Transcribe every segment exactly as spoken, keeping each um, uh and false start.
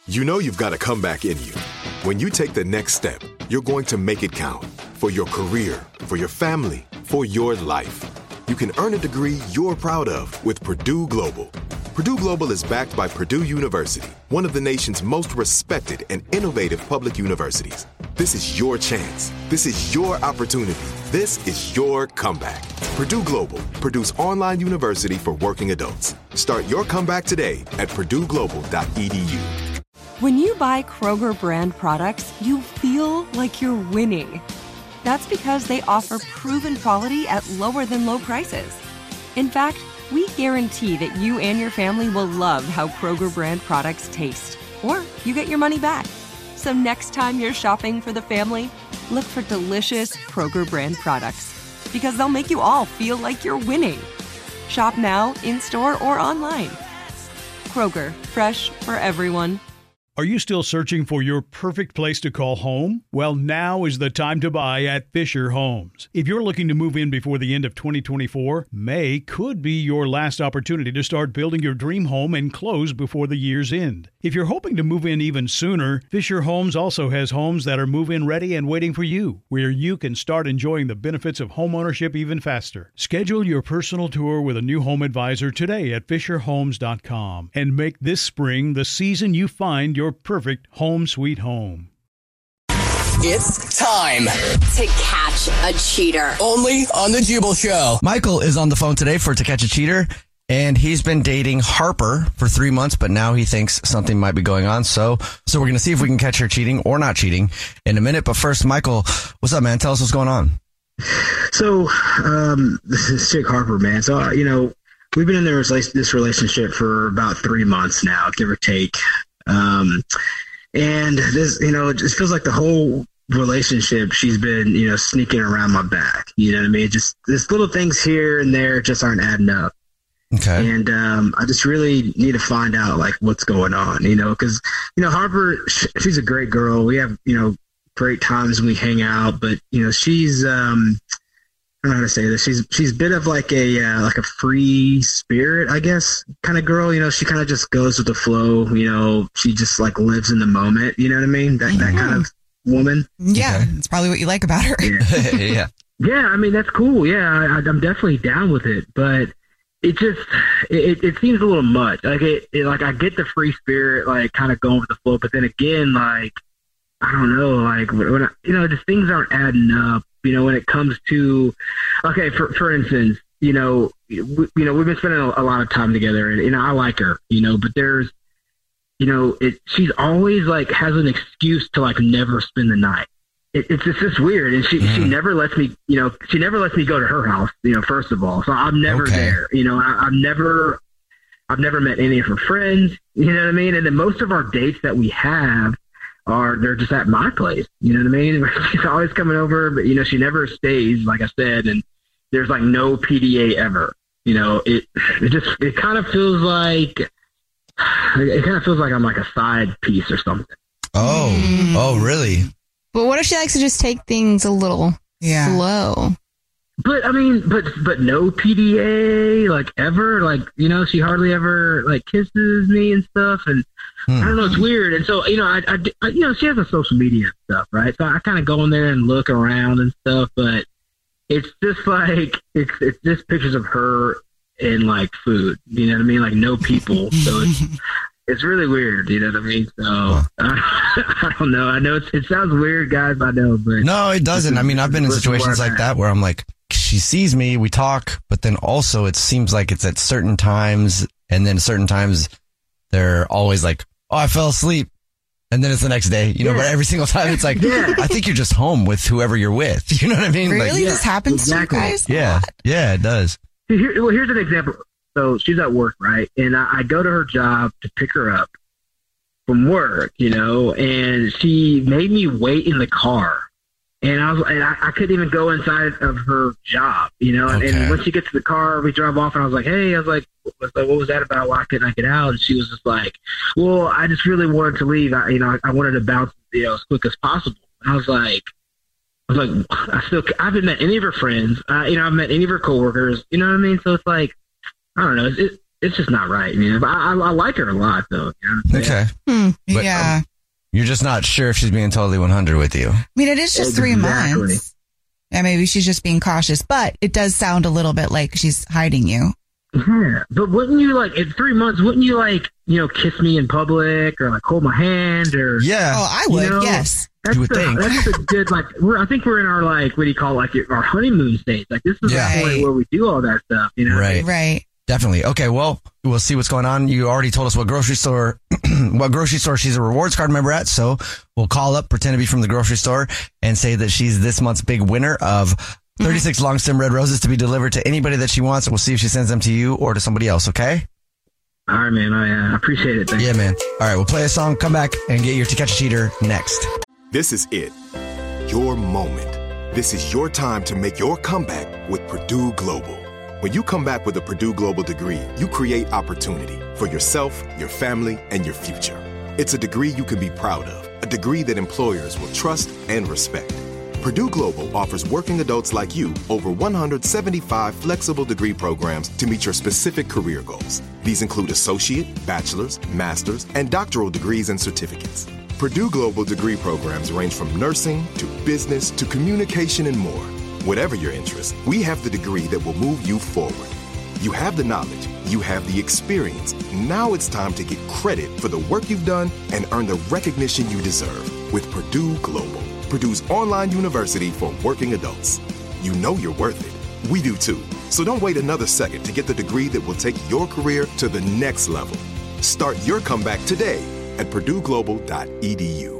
You know you've got a comeback in you. When you take the next step, you're going to make it count. For your career, for your family, for your life. You can earn a degree you're proud of with Purdue Global. Purdue Global is backed by Purdue University, one of the nation's most respected and innovative public universities. This is your chance. This is your opportunity. This is your comeback. Purdue Global, Purdue's online university for working adults. Start your comeback today at purdue global dot e d u. When you buy Kroger brand products, you feel like you're winning. That's because they offer proven quality at lower than low prices. In fact, we guarantee that you and your family will love how Kroger brand products taste, or you get your money back. So next time you're shopping for the family, look for delicious Kroger brand products, because they'll make you all feel like you're winning. Shop now, in-store, or online. Kroger, fresh for everyone. Are you still searching for your perfect place to call home? Well, now is the time to buy at Fisher Homes. If you're looking to move in before the end of twenty twenty-four, May could be your last opportunity to start building your dream home and close before the year's end. If you're hoping to move in even sooner, Fisher Homes also has homes that are move-in ready and waiting for you, where you can start enjoying the benefits of homeownership even faster. Schedule your personal tour with a new home advisor today at fisher homes dot com and make this spring the season you find your your perfect home sweet home. It's time to catch a cheater. Only on the Jubal Show. Michael is on the phone today for To Catch a Cheater, and he's been dating Harper for three months, but now he thinks something might be going on. So, so we're going to see if we can catch her cheating or not cheating in a minute. But first, Michael, what's up, man? Tell us what's going on. So, um, this is Chick Harper, man. So, uh, you know, we've been in this this relationship for about three months now, give or take. Um, and this, you know, it just feels like the whole relationship, she's been, you know, sneaking around my back, you know what I mean? Just there's little things here and there just aren't adding up. Okay. And, um, I just really need to find out like what's going on, you know, cause, you know, Harper, she's a great girl. We have, you know, great times when we hang out, but you know, she's, um, I don't know how to say this. She's she's a bit of like a uh, like a free spirit, I guess, kind of girl. You know, she kind of just goes with the flow. You know, she just like lives in the moment. You know what I mean? That that kind of woman. Yeah, Okay. that's probably what you like about her. Yeah, yeah. yeah. I mean, that's cool. Yeah, I, I'm definitely down with it, but it just it, it seems a little much. Like it, it like I get the free spirit, like kind of going with the flow, but then again, like I don't know, like when I, you know, just things aren't adding up. You know, when it comes to, okay, for for instance, you know, we, you know, we've been spending a, a lot of time together, and you know, I like her, you know, but there's, you know, it she's always like has an excuse to like never spend the night. It, it's just it's weird, and she mm. she never lets me, you know, she never lets me go to her house, you know, first of all, so I'm never Okay. there, you know, I, I've never, I've never met any of her friends, you know what I mean, and then most of our dates that we have. Are they're just at my place, you know what I mean? She's always coming over, but you know she never stays, like I said, and there's like no P D A ever. You know, it it just it kind of feels like it kind of feels like I'm like a side piece or something. Oh, Mm. oh, really? But what if she likes to just take things a little Yeah. slow? But I mean, but but no P D A like ever, like you know she hardly ever like kisses me and stuff, and Hmm. I don't know, it's weird. And so you know, I, I, I you know she has a social media and stuff, right? So I kind of go in there and look around and stuff, but it's just like it's it's just pictures of her and like food, you know what I mean? Like no people, so it's it's really weird, you know what I mean? So uh, I don't know. I know it's, it sounds weird, guys. I know, but No, it doesn't. I mean, I've been in this is where situations I'm like at. that where I'm like, she sees me, we talk, but then also it seems like it's at certain times, and then certain times they're always like, oh, I fell asleep. And then it's the next day, you know, Yeah. but every single time it's like, Yeah. I think you're just home with whoever you're with. You know what I mean? Really? Like, Yeah, this happens exactly. to you guys? yeah, yeah, it does. Here, well, here's an example. So she's at work, right? And I, I go to her job to pick her up from work, you know, and she made me wait in the car. And I was, and I, I couldn't even go inside of her job, you know. And, Okay. and when she gets to the car, we drive off, and I was like, "Hey," I was like, "What, what was that about? Why couldn't I get out?" And she was just like, "Well, I just really wanted to leave. I, you know, I, I wanted to bounce, you know, as quick as possible." And I was like, "I was like, I still, I haven't met any of her friends. Uh, you know, I've met any of her coworkers. You know what I mean? So it's like, I don't know. It, it's just not right. I mean, I, I, I like her a lot, though. You know? Okay. Hmm. But, yeah. um, you're just not sure if she's being totally one hundred with you. I mean, it is just Exactly. three months. Yeah, maybe she's just being cautious, but it does sound a little bit like she's hiding you. Yeah, but wouldn't you like in three months? Wouldn't you like you know kiss me in public or like hold my hand or Yeah. Oh, I would. You know, Yes. That's You would the, think. that's a good like. We're I think we're in our like what do you call it, like our honeymoon stage. Like this is Yeah. the point Right. where we do all that stuff. You know, Right. Right. Definitely. Okay, well, we'll see what's going on. You already told us what grocery store, what grocery store she's a rewards card member at. So we'll call up, pretend to be from the grocery store, and say that she's this month's big winner of thirty-six long stem red roses to be delivered to anybody that she wants. We'll see if she sends them to you or to somebody else. Okay? All right, man. I uh, appreciate it. Thanks. Yeah, man. All right, we'll play a song, come back, and get your To Catch a Cheater next. This is it. Your moment. This is your time to make your comeback with Purdue Global. When you come back with a Purdue Global degree, you create opportunity for yourself, your family, and your future. It's a degree you can be proud of, a degree that employers will trust and respect. Purdue Global offers working adults like you over one hundred seventy-five flexible degree programs to meet your specific career goals. These include associate, bachelor's, master's, and doctoral degrees and certificates. Purdue Global degree programs range from nursing to business to communication and more. Whatever your interest, we have the degree that will move you forward. You have the knowledge, you have the experience. Now it's time to get credit for the work you've done and earn the recognition you deserve with Purdue Global, Purdue's online university for working adults. You know you're worth it. We do too. So don't wait another second to get the degree that will take your career to the next level. Start your comeback today at purdue global dot e d u.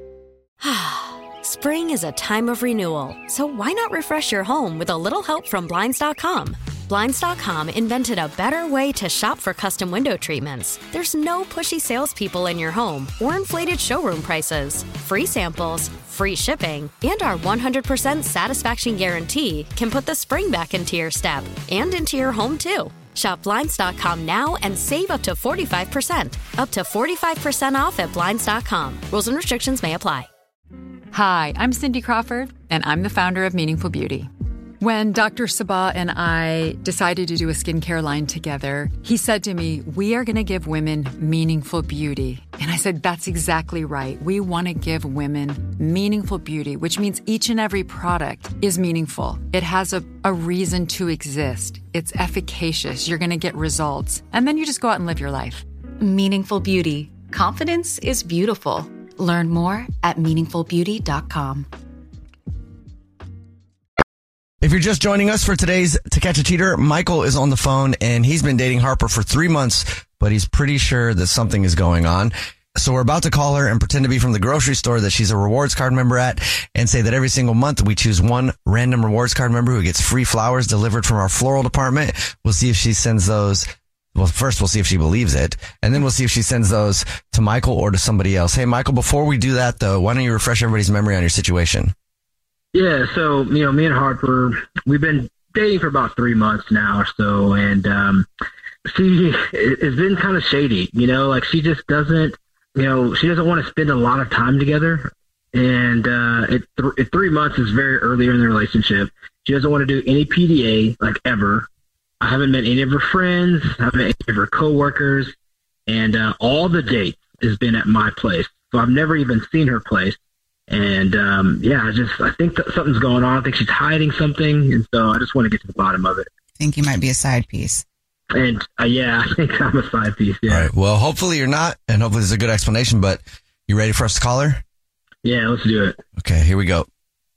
Spring is a time of renewal, so why not refresh your home with a little help from Blinds dot com? Blinds dot com invented a better way to shop for custom window treatments. There's no pushy salespeople in your home or inflated showroom prices. Free samples, free shipping, and our one hundred percent satisfaction guarantee can put the spring back into your step and into your home, too. Shop Blinds dot com now and save up to forty-five percent. Up to forty-five percent off at Blinds dot com. Rules and restrictions may apply. Hi, I'm Cindy Crawford, and I'm the founder of Meaningful Beauty. When Doctor Sabah and I decided to do a skincare line together, he said to me, we are going to give women meaningful beauty. And I said, that's exactly right. We want to give women meaningful beauty, which means each and every product is meaningful. It has a, a reason to exist. It's efficacious. You're going to get results. And then you just go out and live your life. Meaningful Beauty. Confidence is beautiful. Learn more at meaningful beauty dot com. If you're just joining us for today's To Catch a Cheater, Michael is on the phone and he's been dating Harper for three months, but he's pretty sure that something is going on. So we're about to call her and pretend to be from the grocery store that she's a rewards card member at and say that every single month we choose one random rewards card member who gets free flowers delivered from our floral department. We'll see if she sends those. Well, first we'll see if she believes it, and then we'll see if she sends those to Michael or to somebody else. Hey, Michael, before we do that, though, why don't you refresh everybody's memory on your situation? Yeah, so, you know, me and Harper, we've been dating for about three months now or so, and um, she has been kind of shady, you know, like she just doesn't, you know, she doesn't want to spend a lot of time together, and uh, it, th- it three months is very early in the relationship. She doesn't want to do any P D A, like, ever. I haven't met any of her friends, I haven't met any of her coworkers, and uh, all the dates has been at my place, so I've never even seen her place. And, um, yeah, I just, I think that something's going on. I think she's hiding something. And so I just want to get to the bottom of it. I think you might be a side piece. And, uh, yeah, I think I'm a side piece. Yeah. All right. Well, hopefully you're not, and hopefully there's a good explanation, but you ready for us to call her? Yeah, let's do it. Okay, here we go.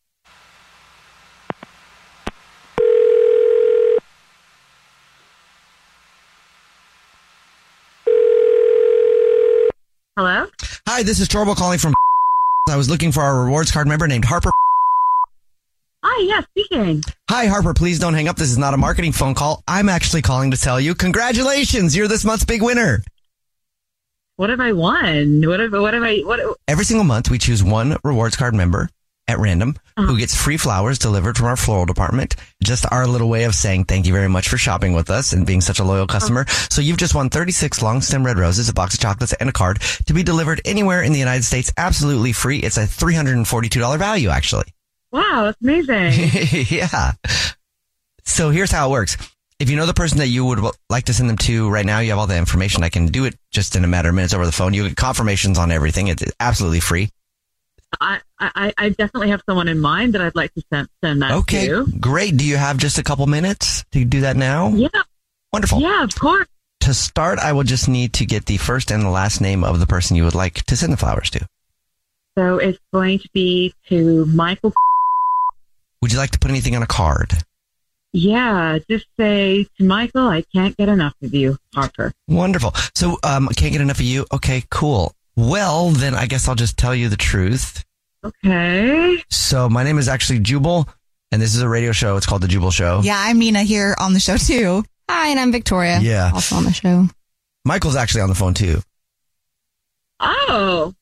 Hello? Hi, this is Torbo calling from I was looking for our rewards card member named Harper. Hi, yes, speaking. Hi, Harper. Please don't hang up. This is not a marketing phone call. I'm actually calling to tell you, congratulations. You're this month's big winner. What have I won? What have, what have I, what? Every single month, we choose one rewards card member at random uh-huh. who gets free flowers delivered from our floral department. Just our little way of saying thank you very much for shopping with us and being such a loyal customer. Uh-huh. So you've just won thirty-six long stem red roses, a box of chocolates, and a card to be delivered anywhere in the United States, absolutely free. It's a three hundred forty-two dollars value, actually. Wow, that's amazing. Yeah. So here's how it works. If you know the person that you would like to send them to right now, you have all the information. I can do it just in a matter of minutes over the phone. You get confirmations on everything. It's absolutely free. I, I, I definitely have someone in mind that I'd like to send, send that okay, to. Okay, great. Do you have just a couple minutes to do that now? Yeah. Wonderful. Yeah, of course. To start, I will just need to get the first and the last name of the person you would like to send the flowers to. So it's going to be to Michael. Would you like to put anything on a card? Yeah, just say to Michael, I can't get enough of you, Harper. Wonderful. So, um, can't get enough of you? Okay, cool. Well, then I guess I'll just tell you the truth. Okay. So, my name is actually Jubal, and this is a radio show. It's called The Jubal Show. Yeah, I'm Nina here on the show, too. Hi, and I'm Victoria. Yeah. Also on the show. Michael's actually on the phone, too. Oh.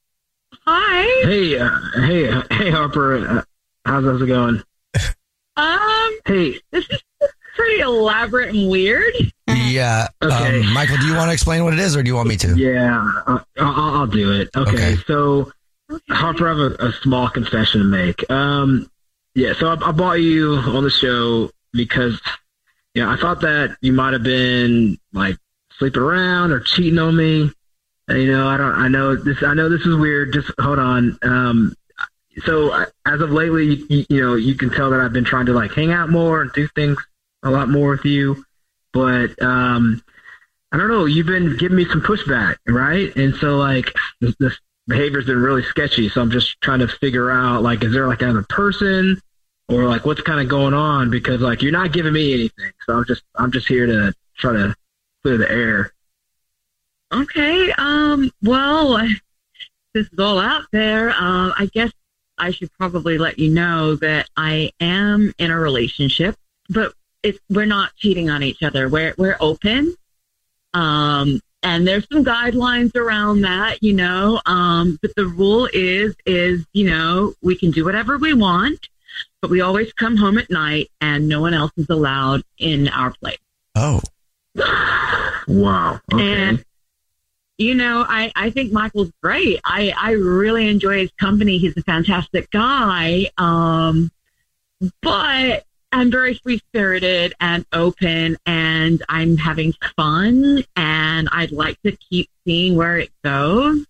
Hi. Hey, uh, hey, uh, hey, Harper. Uh, how's it going? Um, hey, this is pretty elaborate and weird. Yeah. Okay. Um, Michael, do you want to explain what it is, or do you want me to? Yeah, uh, I'll, I'll do it. Okay. Okay. So, Okay. Harper, I have a, a small confession to make. Um, yeah, so I, I bought you on the show because, you know, I thought that you might have been like sleeping around or cheating on me. And, you know, I don't. I know this. I know this is weird. Just hold on. Um, so I, as of lately, you, you know, you can tell that I've been trying to like hang out more and do things a lot more with you. But um, I don't know. You've been giving me some pushback, right? And so like this, this behavior's been really sketchy. So I'm just trying to figure out like, is there like another person, or like what's kind of going on? Because like you're not giving me anything. So I'm just I'm just here to try to clear the air. Okay. Um. Well, this is all out there. Uh, I guess I should probably let you know that I am in a relationship, but it's we're not cheating on each other. We're we're open. Um. And there's some guidelines around that, you know. Um. But the rule is is you know we can do whatever we want, but we always come home at night, and no one else is allowed in our place. Oh. Wow. Okay. And, you know, I, I think Michael's great. I, I really enjoy his company. He's a fantastic guy. Um, but I'm very free-spirited and open, and I'm having fun, and I'd like to keep seeing where it goes.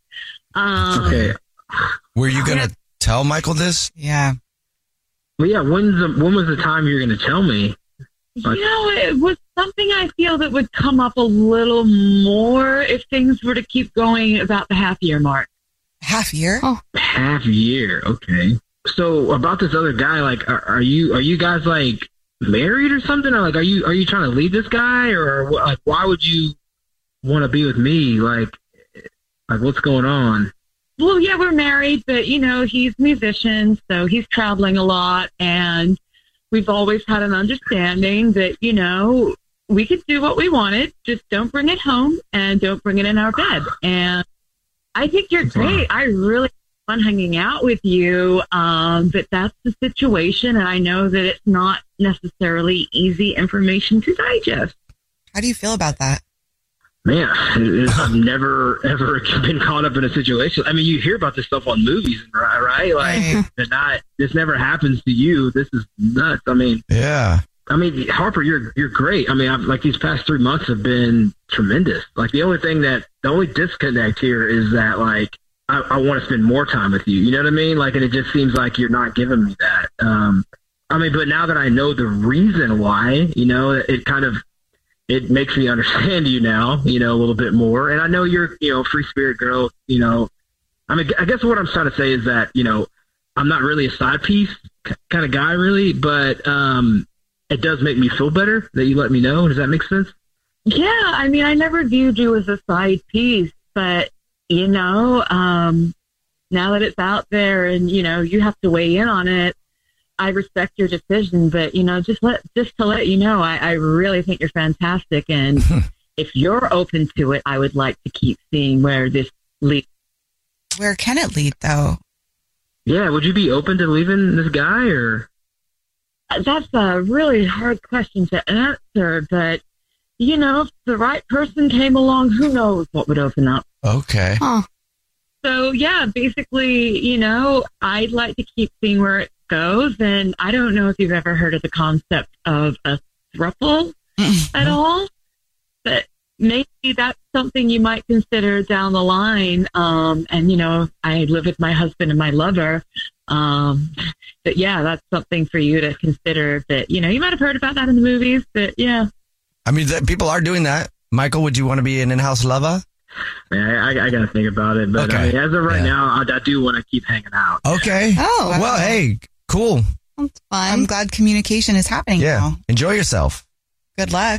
Um, okay. Were you going to tell Michael this? Yeah. Well, yeah. When's the, when was the time you were going to tell me? Like, you know, it was something I feel that would come up a little more if things were to keep going about the half year mark. Half year? Oh. half year. Okay. So about this other guy, like, are, are you are you guys like married or something? Or like, are you are you trying to leave this guy, or like, why would you want to be with me? Like, like what's going on? Well, yeah, we're married, but you know, he's a musician, so he's traveling a lot, and we've always had an understanding that, you know, we could do what we wanted, just don't bring it home and don't bring it in our bed. And I think you're great. I really fun hanging out with you. Um, but that's the situation, and I know that it's not necessarily easy information to digest. How do you feel about that? Man, I've never, ever been caught up in a situation. I mean, you hear about this stuff on movies, right? Like, they're not, this never happens to you. This is nuts. I mean, yeah. I mean, Harper, you're you're great. I mean, I've, like, these past three months have been tremendous. Like, the only thing that, the only disconnect here is that, like, I, I want to spend more time with you. You know what I mean? Like, and it just seems like you're not giving me that. Um, I mean, but now that I know the reason why, you know, it, it kind of, it makes me understand you now, you know, a little bit more. And I know you're, you know, free spirit girl, you know. I mean, I guess what I'm trying to say is that, you know, I'm not really a side piece kind of guy, really, but um, it does make me feel better that you let me know. Does that make sense? Yeah, I mean, I never viewed you as a side piece, but, you know, um, now that it's out there and, you know, you have to weigh in on it, I respect your decision, but, you know, just let just to let you know, I, I really think you're fantastic. And if you're open to it, I would like to keep seeing where this leads. Where can it lead, though? Yeah, would you be open to leaving this guy, or? That's a really hard question to answer, but, you know, if the right person came along, who knows what would open up. Okay. Huh. So, yeah, basically, you know, I'd like to keep seeing where it goes, and I don't know if you've ever heard of the concept of a throuple. at all. But maybe that's something you might consider down the line. Um, and, you know, I live with my husband and my lover. Um, but yeah, that's something for you to consider that, you know, you might have heard about that in the movies, but yeah. I mean, th- people are doing that. Michael, would you want to be an in-house lover? Man, I, I got to think about it. But Okay. I mean, as of right Yeah. now, I, I do want to keep hanging out. Okay. Oh, Well, hey, cool. That's fun. I'm glad communication is happening Yeah. now. Enjoy yourself. Good luck.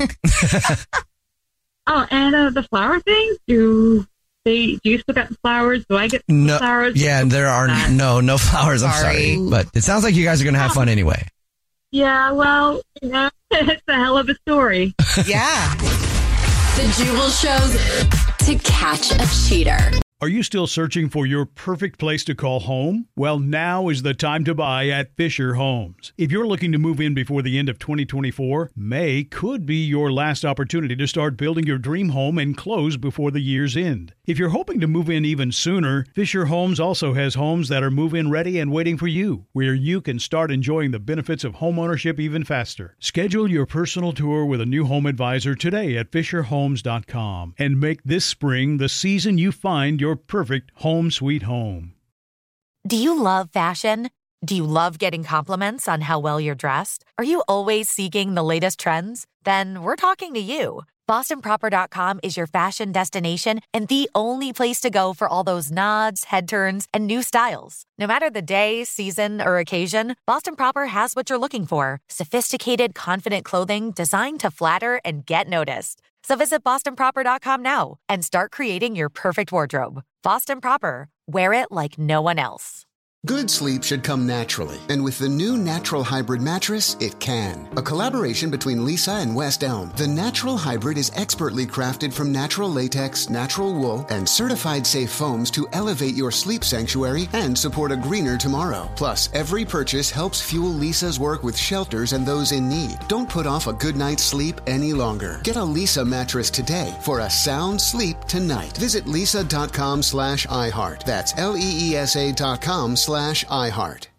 Oh, and uh, the flower thing, do they, do you still got the flowers? Do I get the No. flowers? Yeah, there are no no flowers. I'm sorry. Sorry. But it sounds like you guys are going to have fun anyway. Yeah, well, you know, it's a hell of a story. Yeah. The Jubal Show's To Catch a Cheater. Are you still searching for your perfect place to call home? Well, now is the time to buy at Fisher Homes. If you're looking to move in before the end of twenty twenty-four, May could be your last opportunity to start building your dream home and close before the year's end. If you're hoping to move in even sooner, Fisher Homes also has homes that are move-in ready and waiting for you, where you can start enjoying the benefits of homeownership even faster. Schedule your personal tour with a new home advisor today at fisher homes dot com and make this spring the season you find your perfect home sweet home. Do you love fashion? Do you love getting compliments on how well you're dressed? Are you always seeking the latest trends? Then we're talking to you. Boston Proper dot com is your fashion destination and the only place to go for all those nods, head turns, and new styles. No matter the day, season, or occasion, Boston Proper has what you're looking for. Sophisticated, confident clothing designed to flatter and get noticed. So visit Boston Proper dot com now and start creating your perfect wardrobe. Boston Proper. Wear it like no one else. Good sleep should come naturally, and with the new Natural Hybrid mattress, it can. A collaboration between Lisa and West Elm, the Natural Hybrid is expertly crafted from natural latex, natural wool, and certified safe foams to elevate your sleep sanctuary and support a greener tomorrow. Plus, every purchase helps fuel Lisa's work with shelters and those in need. Don't put off a good night's sleep any longer. Get a Lisa mattress today for a sound sleep tonight. Visit lisa dot com slash iHeart. That's L E E S A dot com slash iHeart.